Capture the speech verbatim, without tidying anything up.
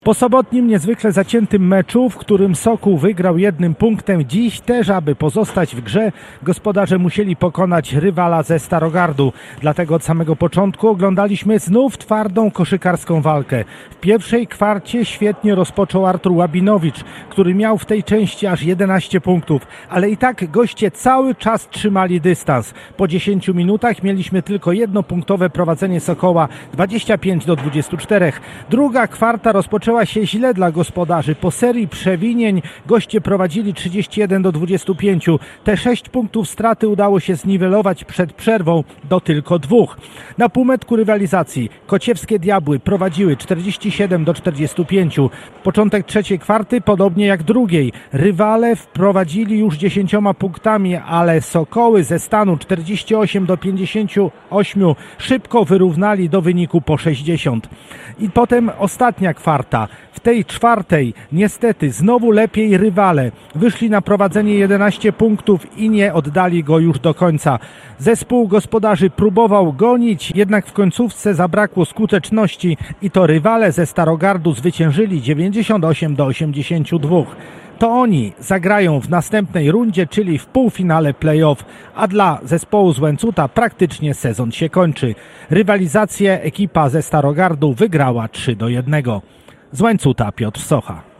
Po sobotnim niezwykle zaciętym meczu, w którym Sokół wygrał jednym punktem, dziś też, aby pozostać w grze, gospodarze musieli pokonać rywala ze Starogardu. Dlatego od samego początku oglądaliśmy znów twardą koszykarską walkę. W pierwszej kwarcie świetnie rozpoczął Artur Łabinowicz, który miał w tej części aż jedenaście punktów, ale i tak goście cały czas trzymali dystans. Po dziesięciu minutach mieliśmy tylko jednopunktowe prowadzenie Sokoła dwadzieścia pięć do dwudziestu czterech. Druga kwarta rozpoczęła się źle dla gospodarzy. Po serii przewinień goście prowadzili trzydzieści jeden do dwudziestu pięciu. Te sześć punktów straty udało się zniwelować przed przerwą do tylko dwóch. Na półmetku rywalizacji kociewskie Diabły prowadziły czterdzieści siedem do czterdziestu pięciu. Początek trzeciej kwarty podobnie jak drugiej. Rywale wprowadzili już dziesięcioma punktami, ale Sokoły ze stanu czterdzieści osiem do pięćdziesięciu ośmiu szybko wyrównali do wyniku po sześćdziesiąt. I potem ostatnia kwarta. W tej czwartej niestety znowu lepiej rywale. Wyszli na prowadzenie jedenaście punktów i nie oddali go już do końca. Zespół gospodarzy próbował gonić, jednak w końcówce zabrakło skuteczności i to rywale ze Starogardu zwyciężyli dziewięćdziesiąt osiem do osiemdziesięciu dwóch. To oni zagrają w następnej rundzie, czyli w półfinale play-off, a dla zespołu z Łańcuta praktycznie sezon się kończy. Rywalizację ekipa ze Starogardu wygrała trzy do jednego. Z Łańcuta Piotr Socha.